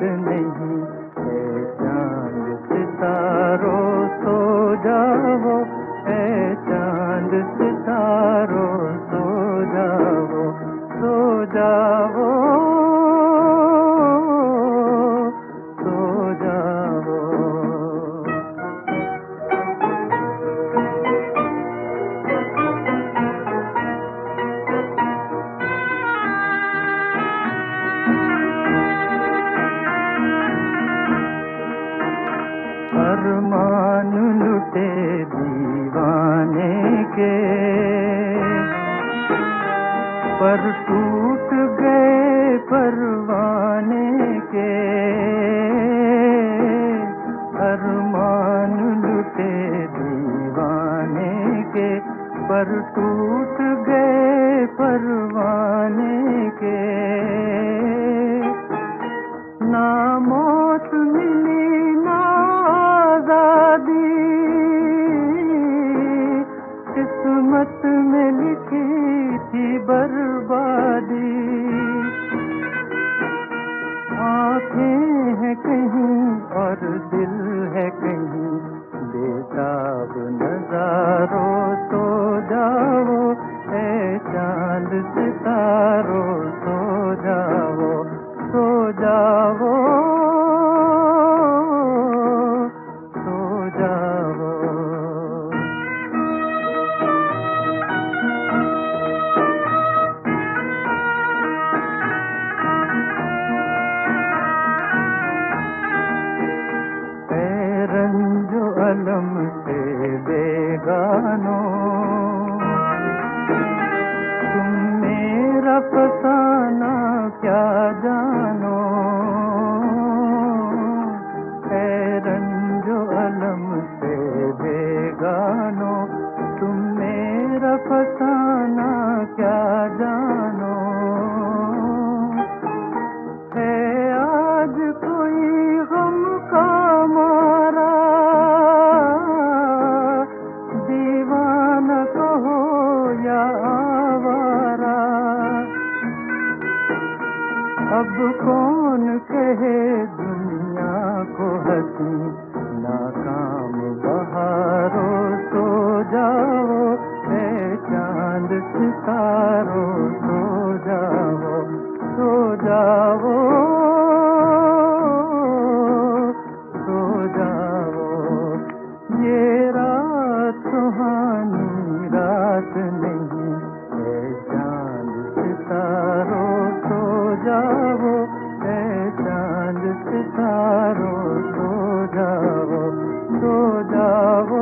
नहीं है चांद सितारों सो जाओ, है चांद सितारों सो जाओ, सो जाओ, सो जाओ। अरमान लुटे दीवाने के, पर टूट गए परवाने के। अरमान लुटे दीवाने के, पर टूट गए परवाने के। ना मौत मिली ना आजादी, किस्मत में लिखी थी बर्बादी। आँखें हैं कहीं और दिल है कहीं, बेताब नजारों सो जाओ, है चांद सितारों सो जाओ, सो जाओ, सो जाओ। ऐ रंजो अलम से बेगानो, तुम मेरा फसाना क्या जानो। ऐ रंजो अलम से बेगानो, तुम मेरा फसाना क्या जानो। है आज कोई गम का मारा, दीवाना कहो या आवारा। अब कौन कहे दुनिया को हंसी, नाकाम बहारों सो जाओ, है चांद सितारों सो जाओ, सो जाओ, सो जाओ। ये रात सुहानी रात नहीं है चांद सितारों सो जाओ, है चांद सितारों सो जाओ, सो जाओ।